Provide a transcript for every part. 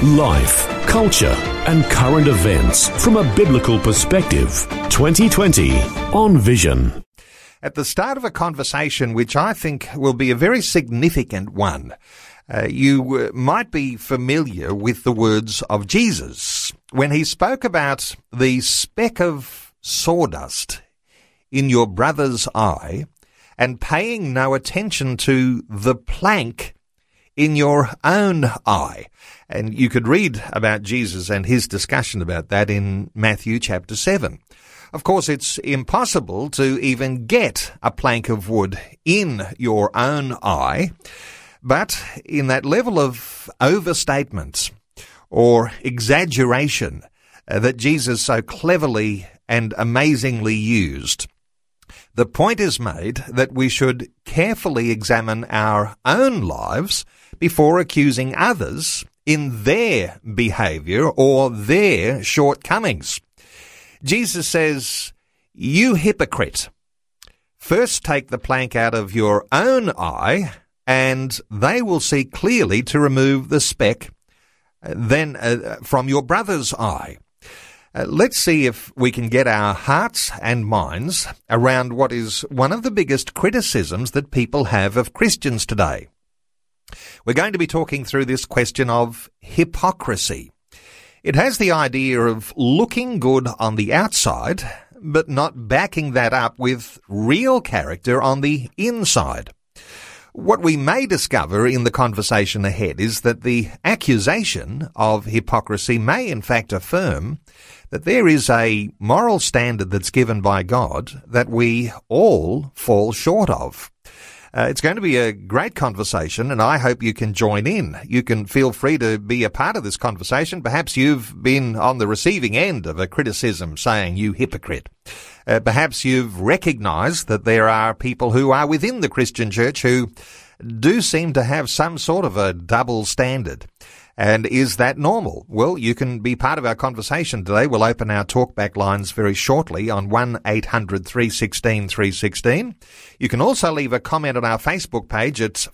Life, culture, and current events from a biblical perspective. 2020 on Vision. At the start of a conversation which I think will be a very significant one, you might be familiar with the words of Jesus when he spoke about the speck of sawdust in your brother's eye and paying no attention to the plank in your own eye. And you could read about Jesus and his discussion about that in Matthew chapter 7. Of course, it's impossible to even get a plank of wood in your own eye, but in that level of overstatement or exaggeration that Jesus so cleverly and amazingly used, the point is made that we should carefully examine our own lives before accusing others in their behavior or their shortcomings. Jesus says, "You hypocrite, first take the plank out of your own eye, and they will see clearly to remove the speck then from your brother's eye." Let's see if we can get our hearts and minds around what is one of the biggest criticisms that people have of Christians today. We're going to be talking through this question of hypocrisy. It has the idea of looking good on the outside, but not backing that up with real character on the inside. What we may discover in the conversation ahead is that the accusation of hypocrisy may in fact affirm that there is a moral standard that's given by God that we all fall short of. It's going to be a great conversation, and I hope you can join in. You can feel free to be a part of this conversation. Perhaps you've been on the receiving end of a criticism saying, "You hypocrite." Perhaps you've recognized that there are people who are within the Christian church who do seem to have some sort of a double standard. And is that normal? Well, you can be part of our conversation today. We'll open our talkback lines very shortly on 1-800-316-316. You can also leave a comment on our Facebook page. It's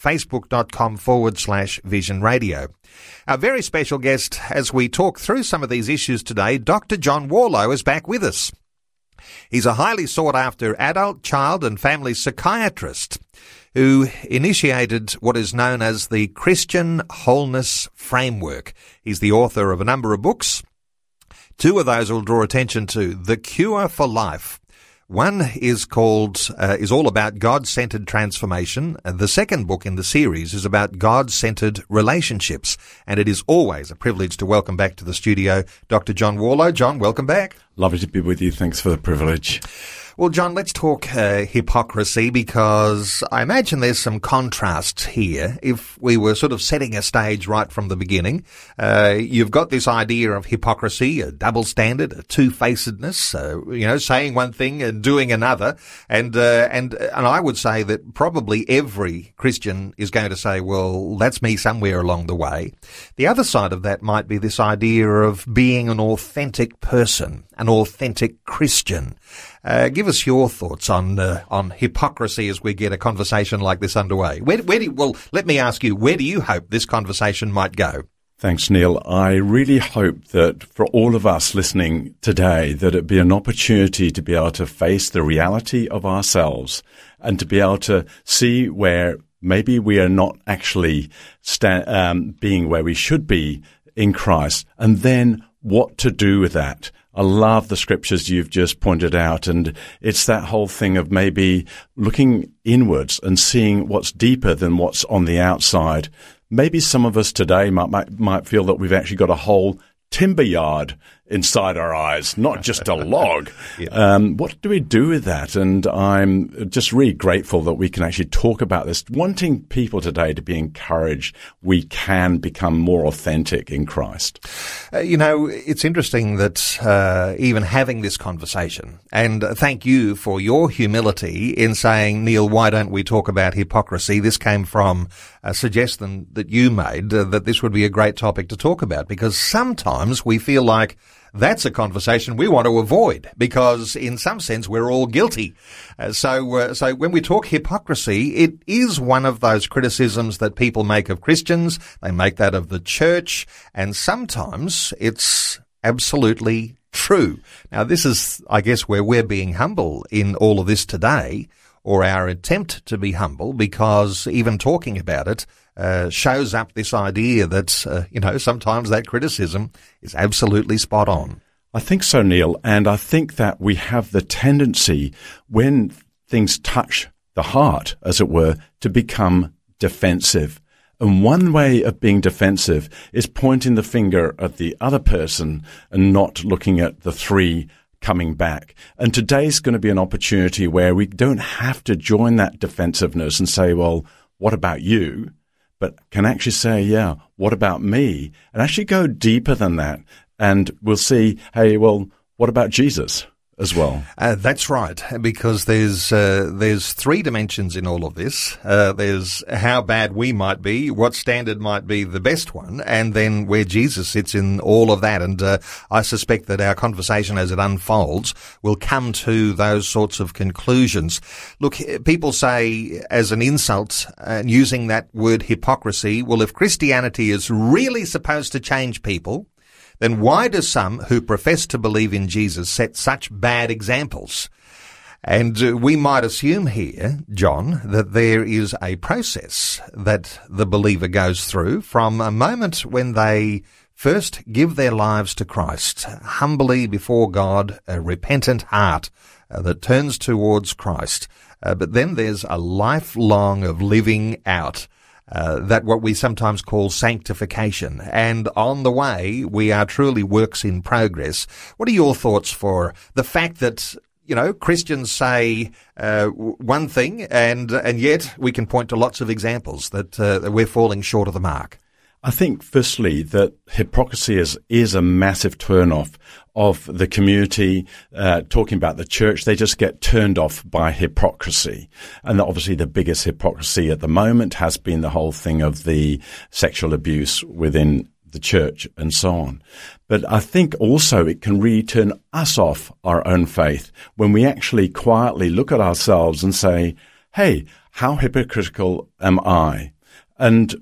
facebook.com/Vision Radio. Our very special guest, as we talk through some of these issues today, Dr. John Warlow is back with us. He's a highly sought-after adult, child and family psychiatrist who initiated what is known as the Christian Wholeness Framework. He's the author of a number of books. Two of those will draw attention to The Cure for Life. One is all about God-centered transformation. The second book in the series is about God-centered relationships. And it is always a privilege to welcome back to the studio Dr. John Warlow. John, welcome back. Lovely to be with you. Thanks for the privilege. Well, John, let's talk hypocrisy, because I imagine there's some contrasts here. If we were sort of setting a stage right from the beginning, you've got this idea of hypocrisy, a double standard, a two-facedness, saying one thing and doing another. And I would say that probably every Christian is going to say, well, that's me somewhere along the way. The other side of that might be this idea of being an authentic person, an authentic Christian. Give us your thoughts on hypocrisy as we get a conversation like this underway. Let me ask you, where do you hope this conversation might go? Thanks, Neil. I really hope that for all of us listening today, that it be an opportunity to be able to face the reality of ourselves and to be able to see where maybe we are not actually being where we should be in Christ, and then what to do with that. I love the scriptures you've just pointed out, and it's that whole thing of maybe looking inwards and seeing what's deeper than what's on the outside. Maybe some of us today might feel that we've actually got a whole timber yard inside our eyes, not just a log. Yeah. What do we do with that? And I'm just really grateful that we can actually talk about this, wanting people today to be encouraged we can become more authentic in Christ. It's interesting that even having this conversation, and thank you for your humility in saying, Neil, why don't we talk about hypocrisy? This came from a suggestion that you made that this would be a great topic to talk about, because sometimes we feel like that's a conversation we want to avoid because in some sense we're all guilty. So when we talk hypocrisy, it is one of those criticisms that people make of Christians. They make that of the church, and sometimes it's absolutely true. Now, this is, I guess, where we're being humble in all of this today, or our attempt to be humble, because even talking about it shows up this idea that, sometimes that criticism is absolutely spot on. I think so, Neil, and I think that we have the tendency, when things touch the heart, as it were, to become defensive. And one way of being defensive is pointing the finger at the other person and not looking at the three coming back. And today's going to be an opportunity where we don't have to join that defensiveness and say, well, what about you? But can actually say, yeah, what about me? And actually go deeper than that. And we'll see, hey, well, what about Jesus as well? That's right, because there's three dimensions in all of this. There's how bad we might be, what standard might be the best one, and then where Jesus sits in all of that. And I suspect that our conversation as it unfolds will come to those sorts of conclusions. Look, people say as an insult, using that word hypocrisy, well, if Christianity is really supposed to change people, then why do some who profess to believe in Jesus set such bad examples? And we might assume here, John, that there is a process that the believer goes through from a moment when they first give their lives to Christ, humbly before God, a repentant heart that turns towards Christ. But then there's a lifelong of living out that what we sometimes call sanctification. And on the way, we are truly works in progress. What are your thoughts for the fact that, Christians say one thing and yet we can point to lots of examples that we're falling short of the mark? I think, firstly, that hypocrisy is a massive turn-off of the community. Talking about the church, they just get turned off by hypocrisy. And obviously the biggest hypocrisy at the moment has been the whole thing of the sexual abuse within the church and so on. But I think also it can really turn us off our own faith when we actually quietly look at ourselves and say, hey, how hypocritical am I? And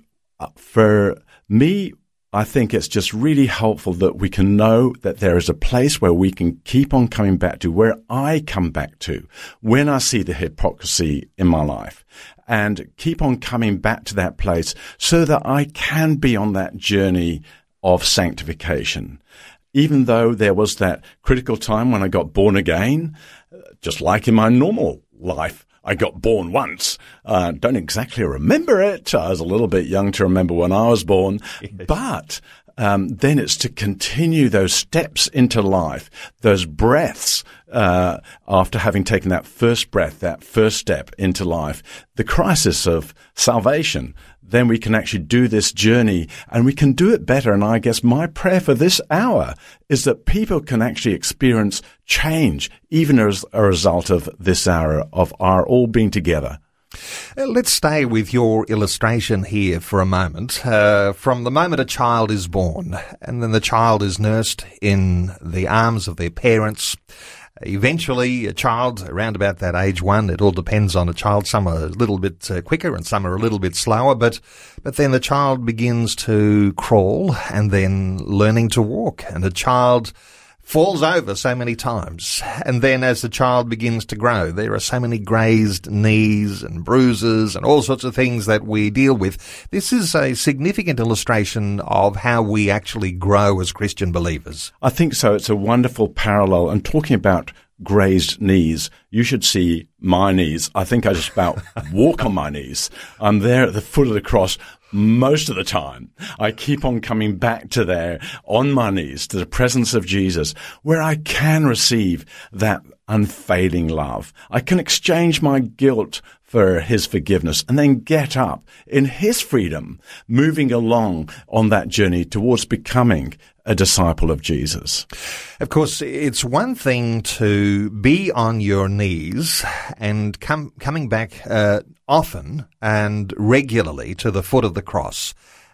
for me, I think it's just really helpful that we can know that there is a place where we can keep on coming back to, where I come back to when I see the hypocrisy in my life, and keep on coming back to that place so that I can be on that journey of sanctification. Even though there was that critical time when I got born again, just like in my normal life, I got born once. Don't exactly remember it. I was a little bit young to remember when I was born. Yes. But then it's to continue those steps into life, those breaths after having taken that first breath, that first step into life, the crisis of salvation. Then we can actually do this journey and we can do it better. And I guess my prayer for this hour is that people can actually experience change, even as a result of this hour of our all being together. Let's stay with your illustration here for a moment. From the moment a child is born and then the child is nursed in the arms of their parents, eventually, a child around about that age one, it all depends on a child. Some are a little bit quicker and some are a little bit slower, but then the child begins to crawl and then learning to walk, and a child falls over so many times. And then as the child begins to grow, there are so many grazed knees and bruises and all sorts of things that we deal with. This is a significant illustration of how we actually grow as Christian believers. I think so. It's a wonderful parallel. And talking about grazed knees, you should see my knees. I think I just about walk on my knees. I'm there at the foot of the cross most of the time. I keep on coming back to there on my knees to the presence of Jesus, where I can receive that unfailing love. I can exchange my guilt for his forgiveness and then get up in his freedom, moving along on that journey towards becoming a disciple of Jesus. Of course, it's one thing to be on your knees and coming back often and regularly to the foot of the cross.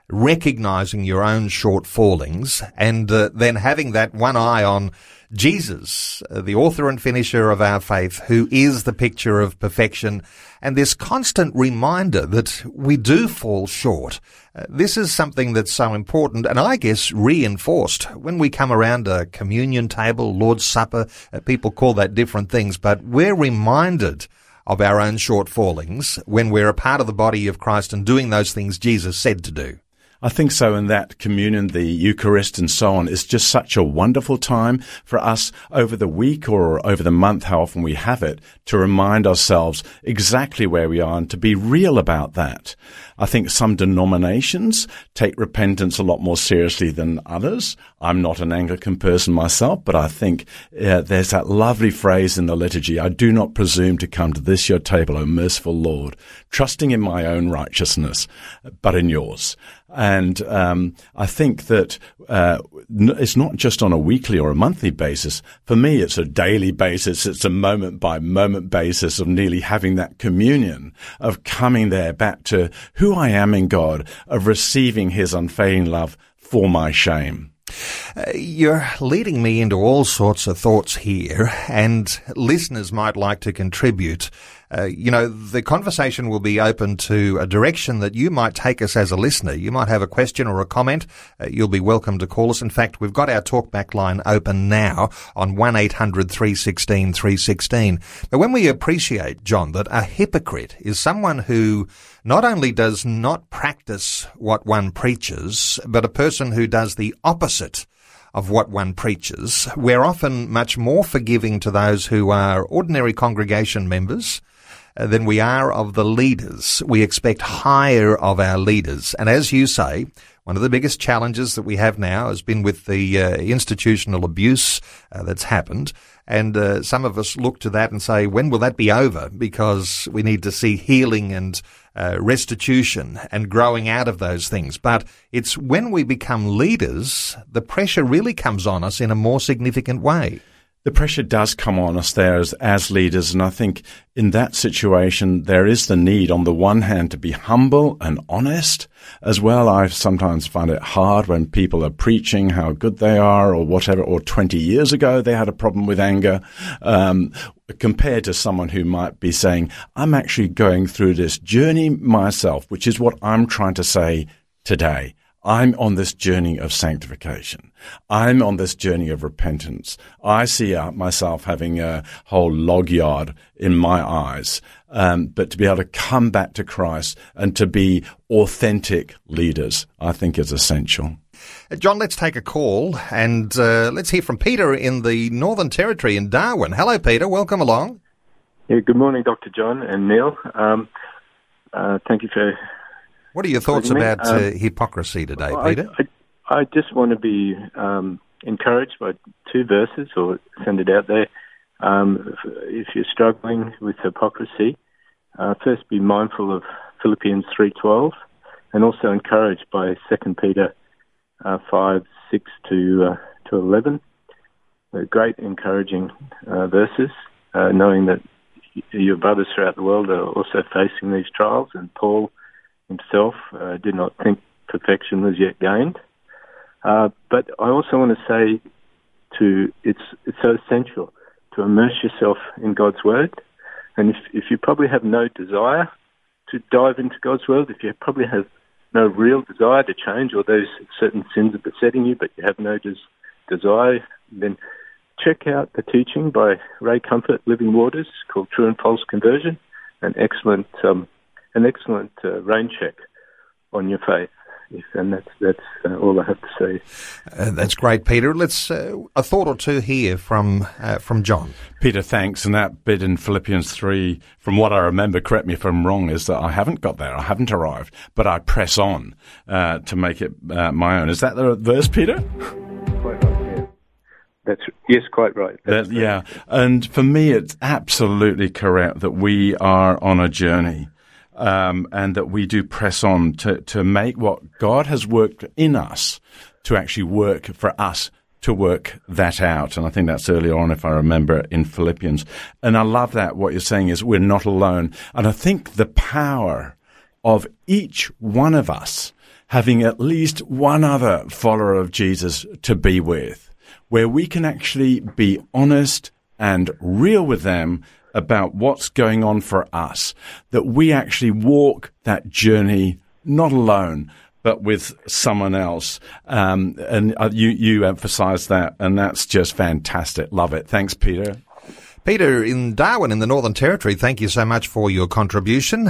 recognizing your own shortfallings, and then having that one eye on Jesus, the author and finisher of our faith, who is the picture of perfection, and this constant reminder that we do fall short. This is something that's so important, and I guess reinforced when we come around a communion table, Lord's Supper. People call that different things, but we're reminded of our own shortfallings when we're a part of the body of Christ and doing those things Jesus said to do. I think so, in that communion, the Eucharist and so on, is just such a wonderful time for us over the week or over the month, how often we have it, to remind ourselves exactly where we are and to be real about that. I think some denominations take repentance a lot more seriously than others. I'm not an Anglican person myself, but I think there's that lovely phrase in the liturgy, I do not presume to come to this your table, O merciful Lord, trusting in my own righteousness, but in yours. And I think that it's not just on a weekly or a monthly basis. For me, it's a daily basis. It's a moment-by-moment basis of nearly having that communion, of coming there back to who I am in God, of receiving his unfailing love for my shame. You're leading me into all sorts of thoughts here, and listeners might like to contribute. The conversation will be open to a direction that you might take us as a listener. You might have a question or a comment. You'll be welcome to call us. In fact, we've got our talkback line open now on 1-800-316-316. But when we appreciate, John, that a hypocrite is someone who not only does not practice what one preaches, but a person who does the opposite of what one preaches, we're often much more forgiving to those who are ordinary congregation members than we are of the leaders. We expect higher of our leaders. And as you say, one of the biggest challenges that we have now has been with the institutional abuse that's happened. And some of us look to that and say, when will that be over? Because we need to see healing and restitution and growing out of those things. But it's when we become leaders, the pressure really comes on us in a more significant way. The pressure does come on us there as leaders, and I think in that situation there is the need, on the one hand, to be humble and honest as well. I sometimes find it hard when people are preaching how good they are or whatever, or 20 years ago they had a problem with anger, compared to someone who might be saying, I'm actually going through this journey myself, which is what I'm trying to say today. I'm on this journey of sanctification. I'm on this journey of repentance. I see myself having a whole log yard in my eyes. But to be able to come back to Christ and to be authentic leaders, I think is essential. John, let's take a call and let's hear from Peter in the Northern Territory in Darwin. Hello, Peter. Welcome along. Yeah, good morning, Dr. John and Neil. Thank you for... What are your thoughts about hypocrisy today, Peter? I just want to be encouraged by two verses, or send it out there. If you're struggling with hypocrisy, first be mindful of Philippians 3:12, and also encouraged by 2 Peter 5:6-11. Great encouraging verses, knowing that your brothers throughout the world are also facing these trials, and Paul himself did not think perfection was yet gained. But I also want to say it's so essential to immerse yourself in God's Word. And if you probably have no desire to dive into God's Word, if you probably have no real desire to change, or those certain sins are besetting you, but you have no desire, then check out the teaching by Ray Comfort, Living Waters, called True and False Conversion, an excellent rain check on your faith. And that's all I have to say. That's great, Peter. Let's a thought or two here from John. Peter, thanks. And that bit in Philippians 3, from what I remember, correct me if I'm wrong, is that I haven't got there, I haven't arrived, but I press on to make it my own. Is that the verse, Peter? Quite right, yeah. Yes, quite right. Yeah, and for me, it's absolutely correct that we are on a journey. And that we do press on to make what God has worked in us to actually work for us to work that out. And I think that's earlier on, if I remember, in Philippians. And I love that what you're saying is we're not alone. And I think the power of each one of us having at least one other follower of Jesus to be with, where we can actually be honest and real with them about what's going on for us, that we actually walk that journey not alone, but with someone else. And you emphasize that, and that's just fantastic. Love it. Thanks, Peter. Peter in Darwin in the Northern Territory, thank you so much for your contribution.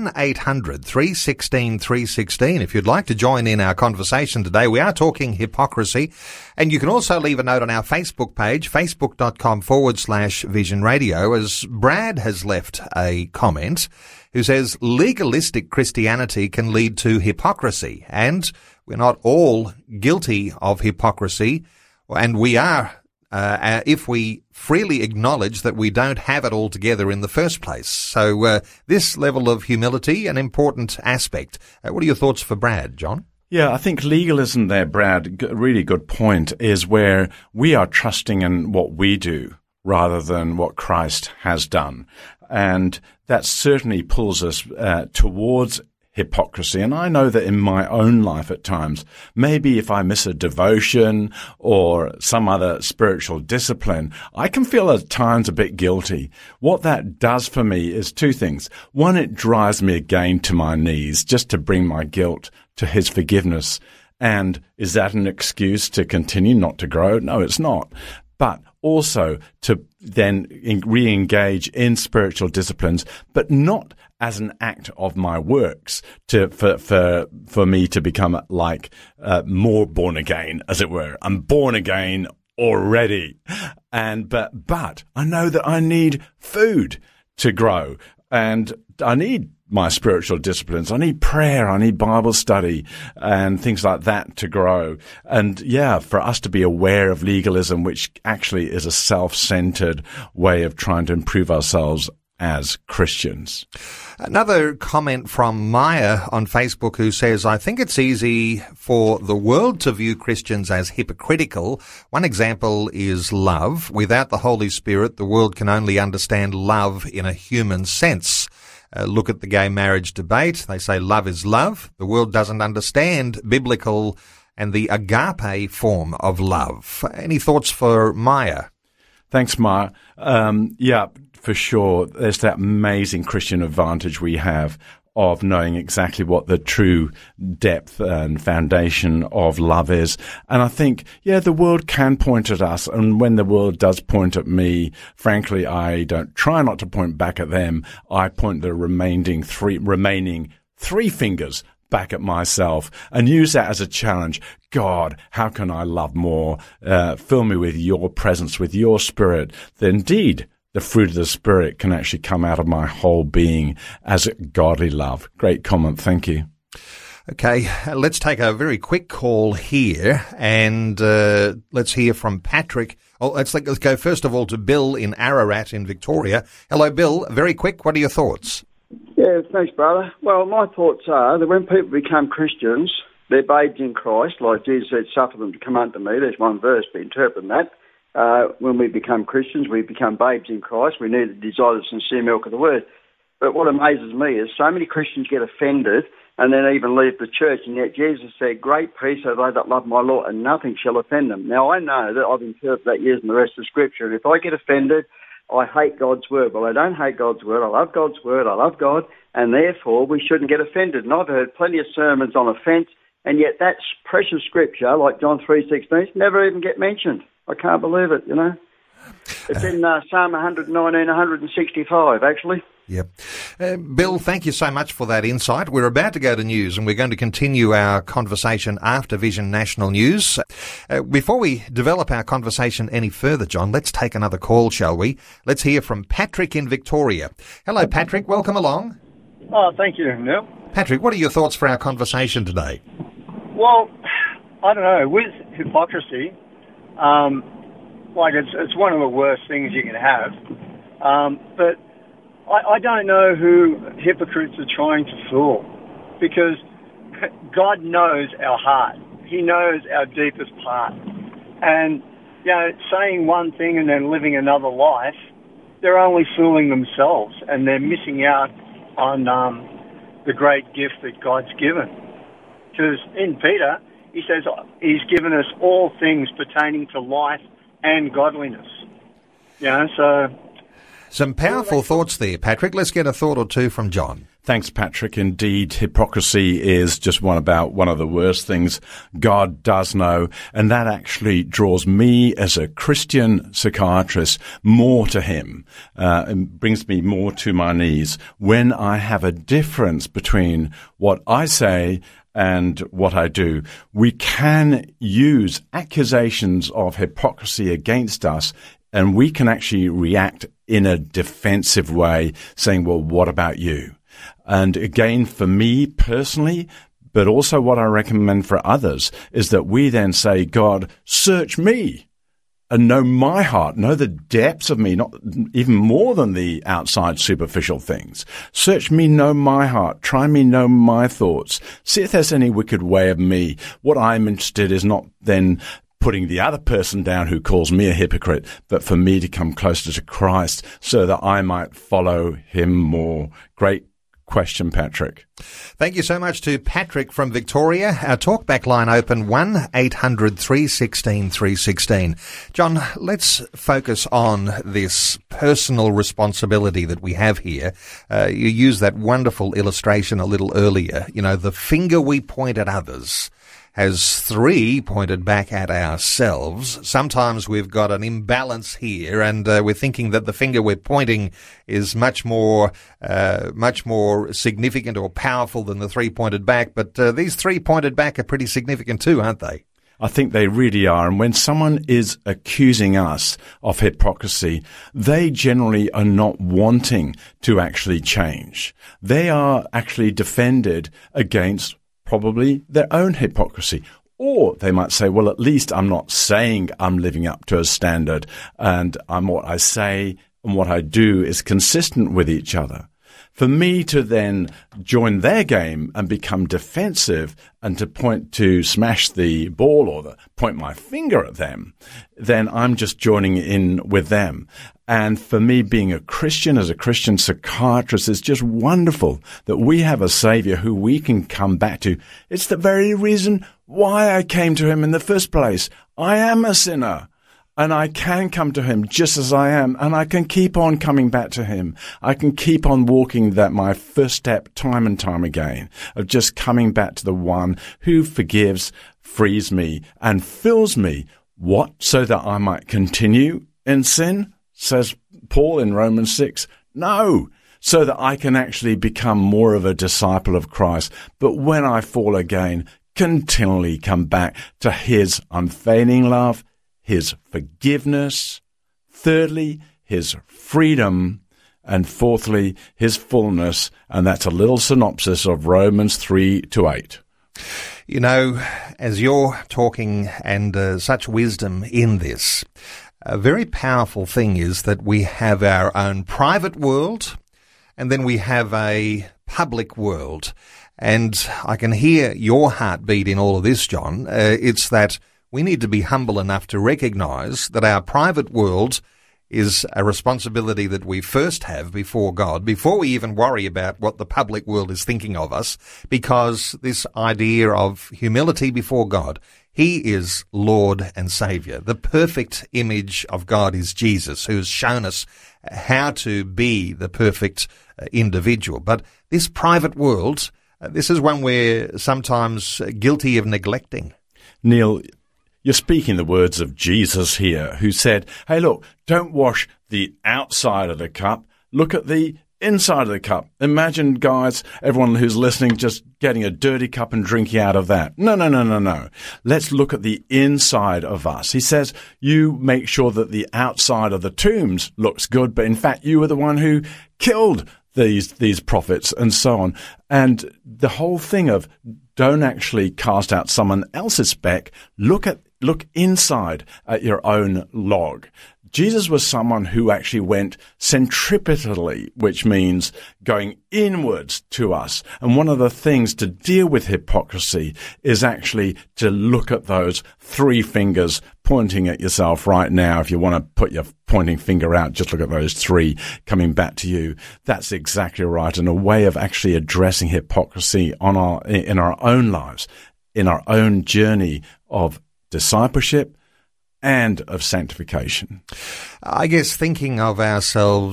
1-800-316-316. If you'd like to join in our conversation today, we are talking hypocrisy. And you can also leave a note on our Facebook page, facebook.com/Vision Radio, as Brad has left a comment who says legalistic Christianity can lead to hypocrisy. And we're not all guilty of hypocrisy. And we are, if we freely acknowledge that we don't have it all together in the first place. So this level of humility, an important aspect. What are your thoughts for Brad, John? Yeah, I think legalism there, Brad, really good point, is where we are trusting in what we do rather than what Christ has done. And that certainly pulls us towards hypocrisy. And I know that in my own life at times, maybe if I miss a devotion or some other spiritual discipline, I can feel at times a bit guilty. What that does for me is two things. One, it drives me again to my knees just to bring my guilt to his forgiveness. And is that an excuse to continue not to grow? No, it's not. But also to then re-engage in spiritual disciplines, but not as an act of my works for me to become like more born again, as it were. I'm born again already, but I know that I need food to grow, and I need my spiritual disciplines. I need prayer. I need Bible study and things like that to grow. And yeah, for us to be aware of legalism, which actually is a self-centered way of trying to improve ourselves as Christians. Another comment from Maya on Facebook who says, I think it's easy for the world to view Christians as hypocritical. One example is love. Without the Holy Spirit, the world can only understand love in a human sense. Look at the gay marriage debate. They say love is love. The world doesn't understand biblical and the agape form of love. Any thoughts for Maya? Thanks, Maya. Yeah, for sure. There's that amazing Christian advantage we have of knowing exactly what the true depth and foundation of love is. And I think, yeah, the world can point at us. And when the world does point at me, frankly, I don't try not to point back at them. I point the remaining three fingers back at myself and use that as a challenge. God, how can I love more? Fill me with your presence, with your spirit. Then indeed, the fruit of the Spirit can actually come out of my whole being as godly love. Great comment. Thank you. Okay, let's take a very quick call here, and let's hear from Patrick. Oh, let's go first of all to Bill in Ararat in Victoria. Hello, Bill. Very quick. What are your thoughts? Yeah, thanks, brother. Well, my thoughts are that when people become Christians, they're babes in Christ, like Jesus said, suffer them to come unto me. There's one verse, but interpret that. When we become Christians, we become babes in Christ. We need to desire the sincere milk of the word. But what amazes me is so many Christians get offended and then even leave the church, and yet Jesus said, great peace are they that love my Lord, and nothing shall offend them. Now, I know that I've interpreted that years in the rest of Scripture, and if I get offended, I hate God's word. Well, I don't hate God's word. I love God's word. I love God, and therefore we shouldn't get offended. And I've heard plenty of sermons on offence, and yet that precious Scripture, like John 3:16, never even get mentioned. I can't believe it, you know. It's in Psalm 119, 165, actually. Yep. Bill, thank you so much for that insight. We're about to go to news, and we're going to continue our conversation after Vision National News. Before we develop our conversation any further, John, let's take another call, shall we? Let's hear from Patrick in Victoria. Hello, Patrick. Welcome along. Oh, thank you, Neil. Patrick, what are your thoughts for our conversation today? Well, I don't know. With hypocrisy, it's one of the worst things you can have. But I don't know who hypocrites are trying to fool, because God knows our heart. He knows our deepest part. And, you know, saying one thing and then living another life, they're only fooling themselves, and they're missing out on the great gift that God's given. Because in Peter, he says he's given us all things pertaining to life and godliness. So... Some powerful thoughts there, Patrick. Let's get a thought or two from John. Thanks, Patrick. Indeed, hypocrisy is just one of the worst things God does know, and that actually draws me as a Christian psychiatrist more to him, and brings me more to my knees when I have a difference between what I say and what I do. We can use accusations of hypocrisy against us, and we can actually react in a defensive way, saying, well, what about you? And again, for me personally, but also what I recommend for others, is that we then say, God, search me and know my heart, know the depths of me, not even more than the outside superficial things. Search me, know my heart. Try me, know my thoughts. See if there's any wicked way of me. What I'm interested is not then putting the other person down who calls me a hypocrite, but for me to come closer to Christ so that I might follow him more. Great question, Patrick. Thank you so much to Patrick from Victoria. Our talkback line open 1-800-316-316. John, let's focus on this personal responsibility that we have here. You used that wonderful illustration a little earlier. The finger we point at others has 3 pointed back at ourselves. Sometimes we've got an imbalance here, and we're thinking that the finger we're pointing is much more significant or powerful than the 3 pointed back. But these 3 pointed back are pretty significant too, aren't they? I think they really are. And when someone is accusing us of hypocrisy, they generally are not wanting to actually change. They are actually defended against probably their own hypocrisy. Or they might say, well, at least I'm not saying I'm living up to a standard, and what I say and what I do is consistent with each other. For me to then join their game and become defensive and to smash the ball or point my finger at them, then I'm just joining in with them. And for me, being a Christian, as a Christian psychiatrist, is just wonderful that we have a Savior who we can come back to. It's the very reason why I came to him in the first place. I am a sinner. And I can come to him just as I am, and I can keep on coming back to him. I can keep on walking my first step time and time again of just coming back to the one who forgives, frees me, and fills me. What? So that I might continue in sin, says Paul in Romans 6. No, so that I can actually become more of a disciple of Christ. But when I fall again, continually come back to his unfailing love, his forgiveness, thirdly, his freedom, and fourthly, his fullness. And that's a little synopsis of Romans 3-8. As you're talking and such wisdom in this, a very powerful thing is that we have our own private world and then we have a public world. And I can hear your heartbeat in all of this, John. It's that we need to be humble enough to recognize that our private world is a responsibility that we first have before God, before we even worry about what the public world is thinking of us, because this idea of humility before God, he is Lord and Savior. The perfect image of God is Jesus, who has shown us how to be the perfect individual. But this private world, this is one we're sometimes guilty of neglecting. Neil, you're speaking the words of Jesus here, who said, hey, look, don't wash the outside of the cup. Look at the inside of the cup. Imagine, guys, everyone who's listening, just getting a dirty cup and drinking out of that. No. Let's look at the inside of us. He says, you make sure that the outside of the tombs looks good, but in fact, you were the one who killed these prophets and so on. And the whole thing of don't actually cast out someone else's speck. Look inside at your own log. Jesus was someone who actually went centripetally, which means going inwards to us. And one of the things to deal with hypocrisy is actually to look at those three fingers pointing at yourself right now. If you want to put your pointing finger out, just look at those three coming back to you. That's exactly right. And a way of actually addressing hypocrisy in our own lives, in our own journey of discipleship and of sanctification. I guess thinking of ourselves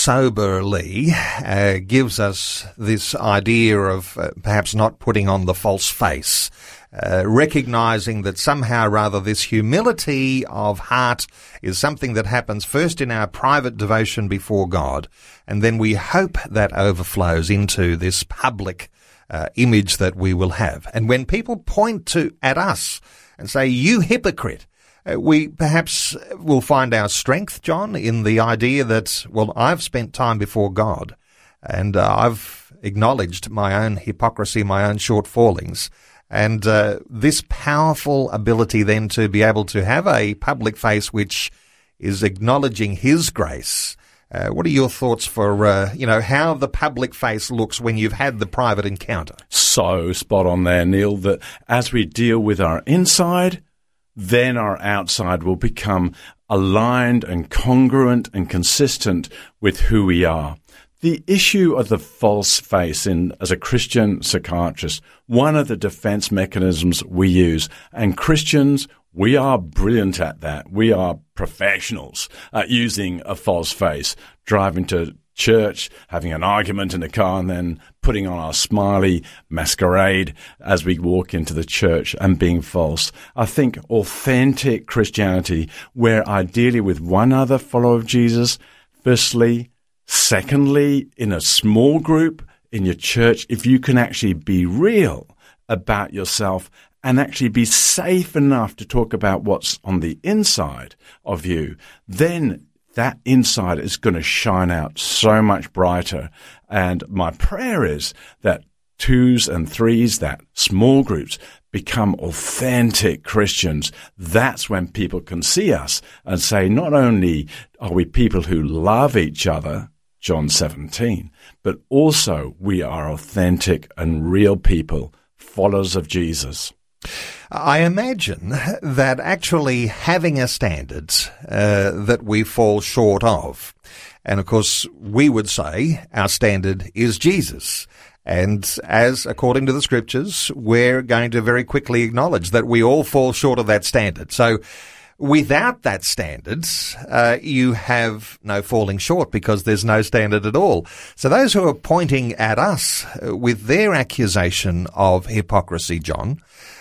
soberly gives us this idea of perhaps not putting on the false face, recognizing that somehow or other this humility of heart is something that happens first in our private devotion before God, and then we hope that overflows into this public image that we will have. And when people point at us and say, "You hypocrite," we perhaps will find our strength, John, in the idea that, well, I've spent time before God and I've acknowledged my own hypocrisy, my own shortfallings. And this powerful ability then to be able to have a public face which is acknowledging His grace. What are your thoughts for, how the public face looks when you've had the private encounter? So spot on there, Neil, that as we deal with our inside, then our outside will become aligned and congruent and consistent with who we are. The issue of the false face as a Christian psychiatrist, one of the defense mechanisms we use, and Christians, we are brilliant at that. We are professionals at using a false face, driving to church, having an argument in the car, and then putting on our smiley masquerade as we walk into the church and being false. I think authentic Christianity, where ideally with one other follower of Jesus, firstly, secondly, in a small group in your church, if you can actually be real about yourself and actually be safe enough to talk about what's on the inside of you, then that inside is going to shine out so much brighter. And my prayer is that twos and threes, that small groups, become authentic Christians. That's when people can see us and say, not only are we people who love each other, John 17, but also we are authentic and real people, followers of Jesus. I imagine that actually having a standard that we fall short of, and of course we would say our standard is Jesus. And as according to the scriptures, we're going to very quickly acknowledge that we all fall short of that standard. So without that standard, you have no falling short because there's no standard at all. So those who are pointing at us with their accusation of hypocrisy, John,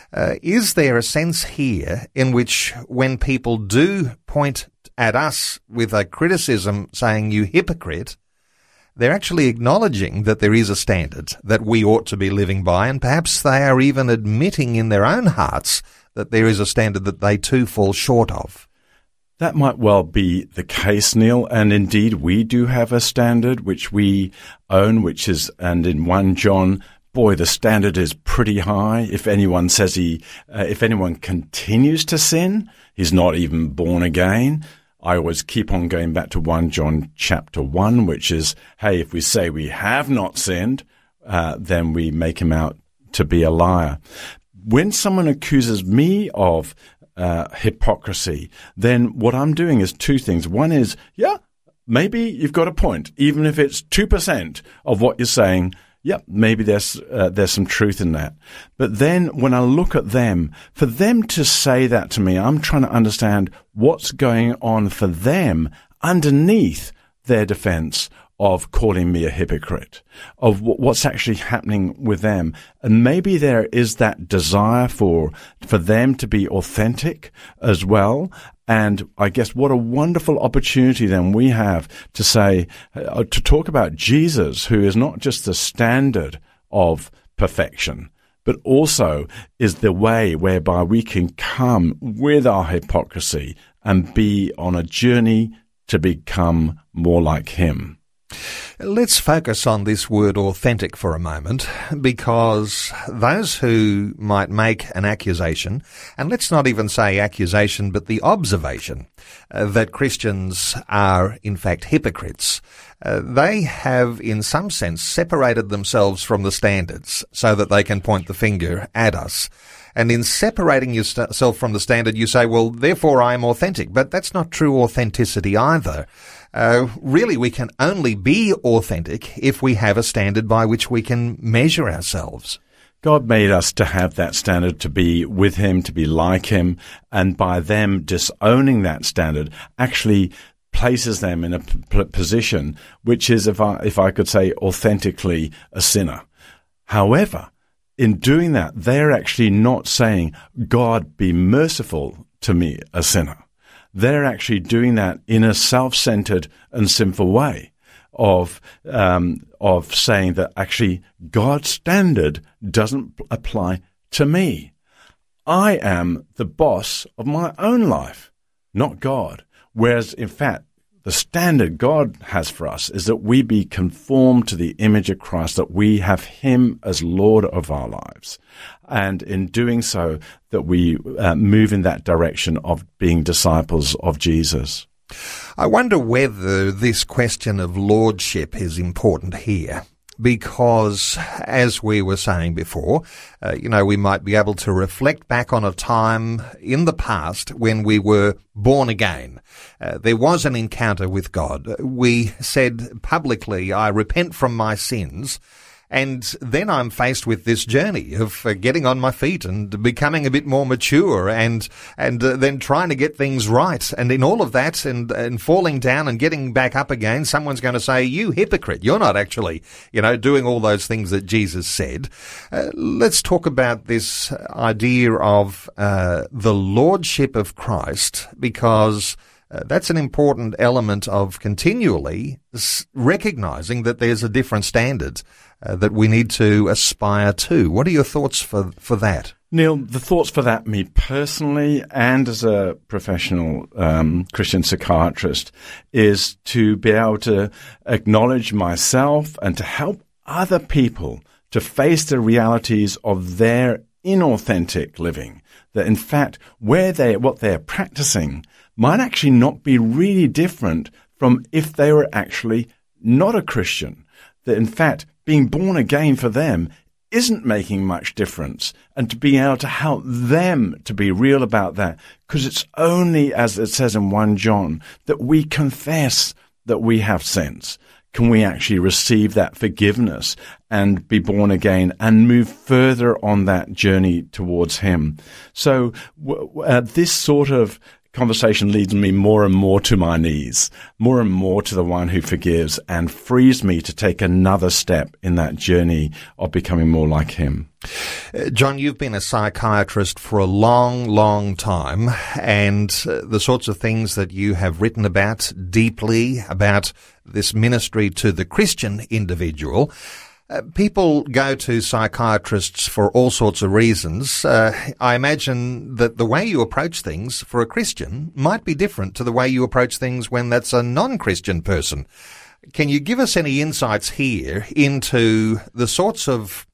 is there a sense here in which when people do point at us with a criticism saying, "You hypocrite," they're actually acknowledging that there is a standard that we ought to be living by, and perhaps they are even admitting in their own hearts that there is a standard that they too fall short of? That might well be the case, Neil, and indeed we do have a standard which we own, and in 1 John, boy, the standard is pretty high. If anyone says if anyone continues to sin, he's not even born again. I always keep on going back to 1 John chapter 1, which is, hey, if we say we have not sinned, then we make him out to be a liar. When someone accuses me of hypocrisy, then what I'm doing is two things. One is, yeah, maybe you've got a point, even if it's 2% of what you're saying. Yep, maybe there's some truth in that. But then when I look at them, for them to say that to me, I'm trying to understand what's going on for them underneath their defense of calling me a hypocrite, of what's actually happening with them. And maybe there is that desire for them to be authentic as well. And I guess what a wonderful opportunity then we have to say, to talk about Jesus, who is not just the standard of perfection, but also is the way whereby we can come with our hypocrisy and be on a journey to become more like him. Let's focus on this word authentic for a moment, because those who might make an accusation, and let's not even say accusation, but the observation that Christians are in fact hypocrites, they have in some sense separated themselves from the standards so that they can point the finger at us. And in separating yourself from the standard, you say, well, therefore I am authentic. But that's not true authenticity either. Really, we can only be authentic if we have a standard by which we can measure ourselves. God made us to have that standard, to be with Him, to be like Him, and by them disowning that standard actually places them in a position which is, if I could say, authentically a sinner. However, in doing that, they're actually not saying, God, be merciful to me, a sinner. They're actually doing that in a self-centered and sinful way of saying that actually God's standard doesn't apply to me. I am the boss of my own life, not God. Whereas, in fact, the standard God has for us is that we be conformed to the image of Christ, that we have Him as Lord of our lives. And in doing so, that we move in that direction of being disciples of Jesus. I wonder whether this question of lordship is important here. Because, as we were saying before, we might be able to reflect back on a time in the past when we were born again. There was an encounter with God. We said publicly, I repent from my sins. And then I'm faced with this journey of getting on my feet and becoming a bit more mature and then trying to get things right. And in all of that and falling down and getting back up again, someone's going to say, you hypocrite, you're not actually, doing all those things that Jesus said. Let's talk about this idea of the lordship of Christ, because that's an important element of continually recognizing that there's a different standard that we need to aspire to. What are your thoughts for that? Neil, the thoughts for that, me personally and as a professional Christian psychiatrist, is to be able to acknowledge myself and to help other people to face the realities of their inauthentic living. That in fact, what they're practicing might actually not be really different from if they were actually not a Christian. That in fact, being born again for them isn't making much difference, and to be able to help them to be real about that, because it's only, as it says in 1 John, that we confess that we have sins. Can we actually receive that forgiveness and be born again and move further on that journey towards Him? So this sort of conversation leads me more and more to my knees, more and more to the one who forgives, and frees me to take another step in that journey of becoming more like Him. John, you've been a psychiatrist for a long, long time, and the sorts of things that you have written about deeply, about this ministry to the Christian individual. People go to psychiatrists for all sorts of reasons. I imagine that the way you approach things for a Christian might be different to the way you approach things when that's a non-Christian person. Can you give us any insights here into the sorts of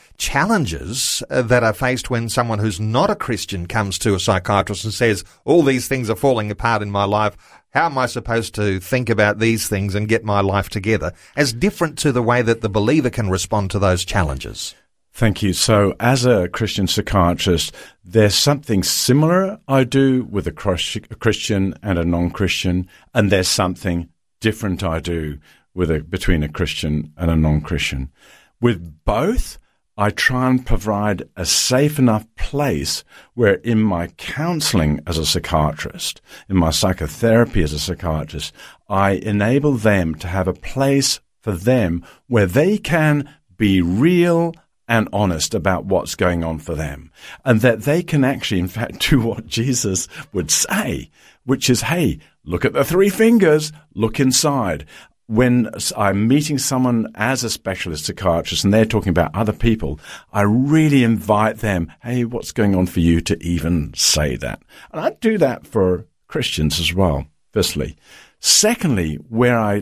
challenges that are faced when someone who's not a Christian comes to a psychiatrist and says, all these things are falling apart in my life. How am I supposed to think about these things and get my life together, as different to the way that the believer can respond to those challenges? Thank you. So as a Christian psychiatrist, there's something similar I do with a Christian and a non-Christian, and there's something different I do between a Christian and a non-Christian. With both, I try and provide a safe enough place where in my counseling as a psychiatrist, in my psychotherapy as a psychiatrist, I enable them to have a place for them where they can be real and honest about what's going on for them, and that they can actually, in fact, do what Jesus would say, which is, hey, look at the 3 fingers, look inside. When I'm meeting someone as a specialist psychiatrist and they're talking about other people, I really invite them, hey, what's going on for you, to even say that. And I do that for Christians as well, firstly. Secondly, where I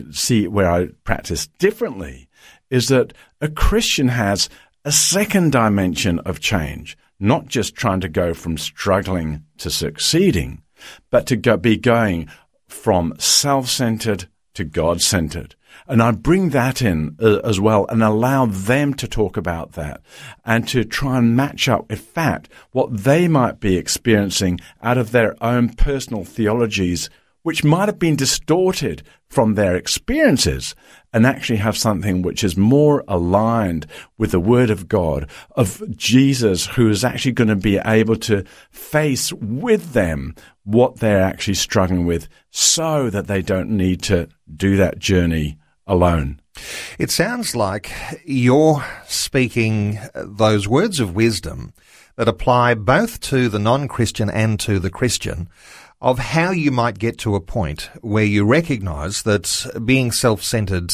practice differently is that a Christian has a second dimension of change, not just trying to go from struggling to succeeding, but to be going from self-centered to God-centered. And I bring that in as well and allow them to talk about that and to try and match up, in fact, what they might be experiencing out of their own personal theologies, which might have been distorted from their experiences, and actually have something which is more aligned with the Word of God, of Jesus, who is actually going to be able to face with them what they're actually struggling with, so that they don't need to do that journey alone. It sounds like you're speaking those words of wisdom that apply both to the non-Christian and to the Christian, of how you might get to a point where you recognize that being self-centered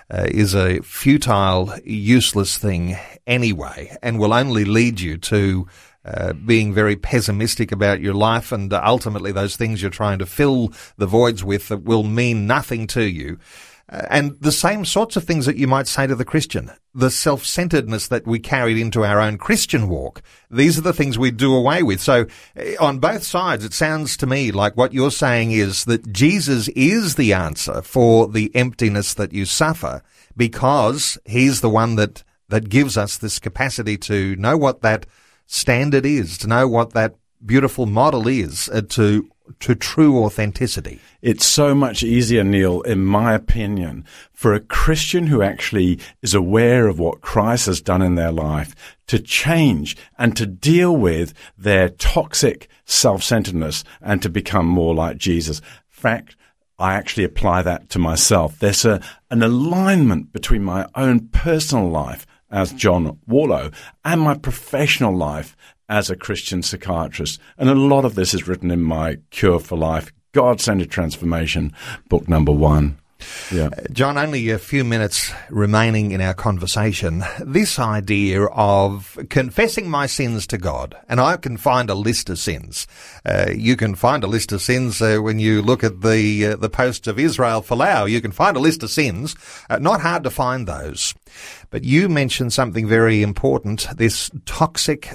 is a futile, useless thing anyway, and will only lead you to being very pessimistic about your life, and ultimately those things you're trying to fill the voids with that will mean nothing to you. And the same sorts of things that you might say to the Christian, the self-centeredness that we carried into our own Christian walk. These are the things we do away with. So on both sides, it sounds to me like what you're saying is that Jesus is the answer for the emptiness that you suffer, because he's the one that gives us this capacity to know what that standard is, to know what that beautiful model is, to true authenticity. It's so much easier, Neil, in my opinion, for a Christian who actually is aware of what Christ has done in their life to change and to deal with their toxic self-centeredness and to become more like Jesus. In fact, I actually apply that to myself. There's an alignment between my own personal life as John Warlow and my professional life as a Christian psychiatrist. And a lot of this is written in my Cure for Life, God-Centered Transformation, book number 1. Yeah. John, only a few minutes remaining in our conversation. This idea of confessing my sins to God, and I can find a list of sins. You can find a list of sins when you look at the posts of Israel Folau. You can find a list of sins. Not hard to find those. But you mentioned something very important, this toxic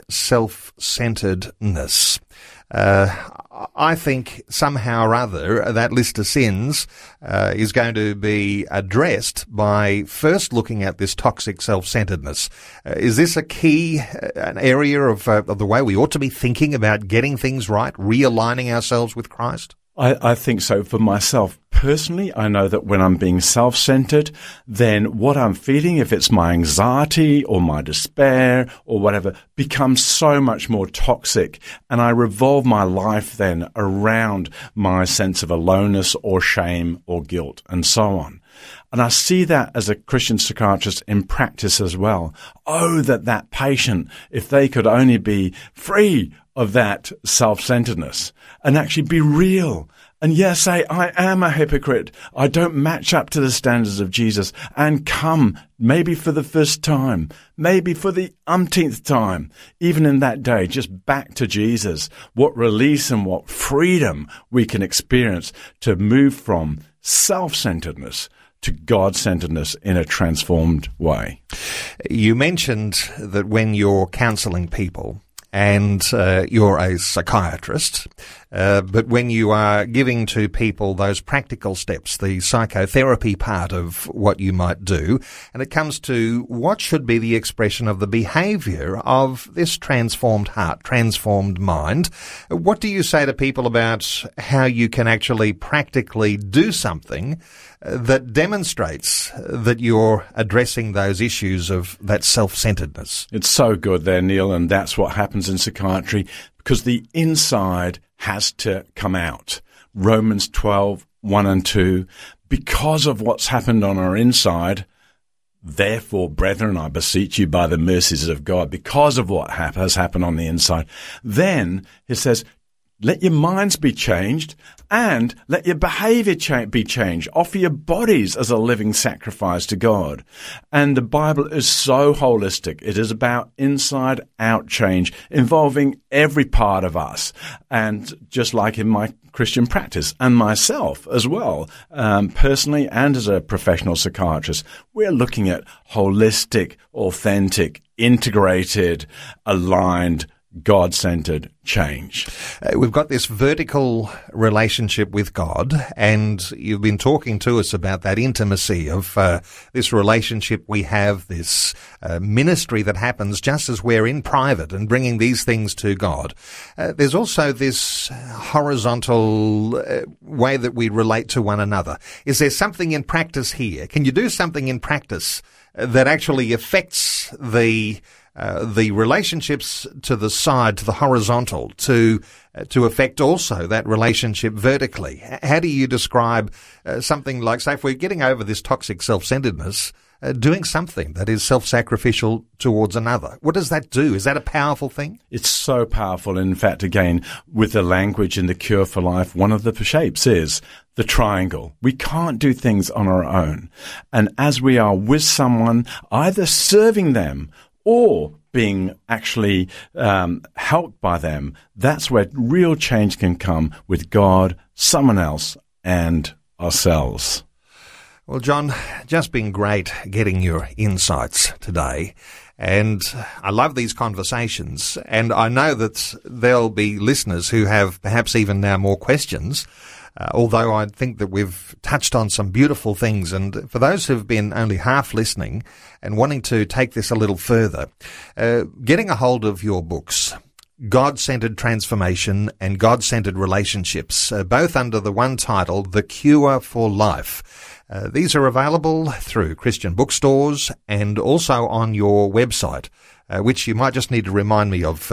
self-centeredness. I think somehow or other that list of sins is going to be addressed by first looking at this toxic self-centeredness. Is this a key, an area of the way we ought to be thinking about getting things right, realigning ourselves with Christ? I think so. For myself personally, I know that when I'm being self-centered, then what I'm feeling, if it's my anxiety or my despair or whatever, becomes so much more toxic. And I revolve my life then around my sense of aloneness or shame or guilt and so on. And I see that as a Christian psychiatrist in practice as well. Oh, that patient, if they could only be free of that self-centeredness and actually be real. And yes, say, I am a hypocrite. I don't match up to the standards of Jesus, and come, maybe for the first time, maybe for the umpteenth time, even in that day, just back to Jesus. What release and what freedom we can experience to move from self-centeredness to God-centeredness in a transformed way. You mentioned that when you're counseling people, and you're a psychiatrist, but when you are giving to people those practical steps, the psychotherapy part of what you might do, and it comes to what should be the expression of the behaviour of this transformed heart, transformed mind, what do you say to people about how you can actually practically do something that demonstrates that you're addressing those issues of that self-centeredness? It's so good there, Neil, and that's what happens in psychiatry, because the inside has to come out. Romans 12, 1 and 2, because of what's happened on our inside, therefore, brethren, I beseech you by the mercies of God, because of what has happened on the inside, then it says, let your minds be changed, and let your behavior be changed. Offer your bodies as a living sacrifice to God. And the Bible is so holistic. It is about inside-out change involving every part of us. And just like in my Christian practice and myself as well, personally and as a professional psychiatrist, we're looking at holistic, authentic, integrated, aligned, God-centered change. We've got this vertical relationship with God, and you've been talking to us about that intimacy of this relationship we have, this ministry that happens just as we're in private and bringing these things to God. There's also this horizontal way that we relate to one another. Is there something in practice here? Can you do something in practice that actually affects the relationships to the side, to the horizontal, to affect also that relationship vertically? How do you describe something like, say, if we're getting over this toxic self-centeredness, doing something that is self-sacrificial towards another? What does that do? Is that a powerful thing? It's so powerful. In fact, again, with the language in the Cure for Life, one of the shapes is the triangle. We can't do things on our own. And as we are with someone, either serving them or being actually helped by them, that's where real change can come with God, someone else, and ourselves. Well, John, just been great getting your insights today. And I love these conversations. And I know that there'll be listeners who have perhaps even now more questions. Although I think that we've touched on some beautiful things. And for those who've been only half listening and wanting to take this a little further, getting a hold of your books, God-Centered Transformation and God-Centered Relationships, both under the one title, The Cure for Life. These are available through Christian bookstores and also on your website, which you might just need to remind me of.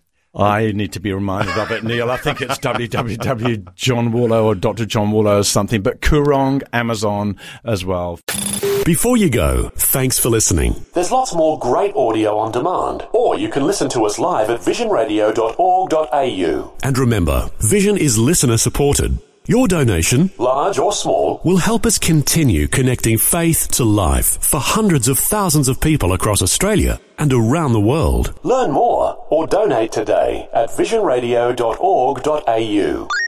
I need to be reminded of it, Neil. I think it's www.johnwarlow or Dr. John Warlow or something, but Koorong, Amazon as well. Before you go, thanks for listening. There's lots more great audio on demand, or you can listen to us live at visionradio.org.au. And remember, Vision is listener supported. Your donation, large or small, will help us continue connecting faith to life for hundreds of thousands of people across Australia and around the world. Learn more or donate today at visionradio.org.au.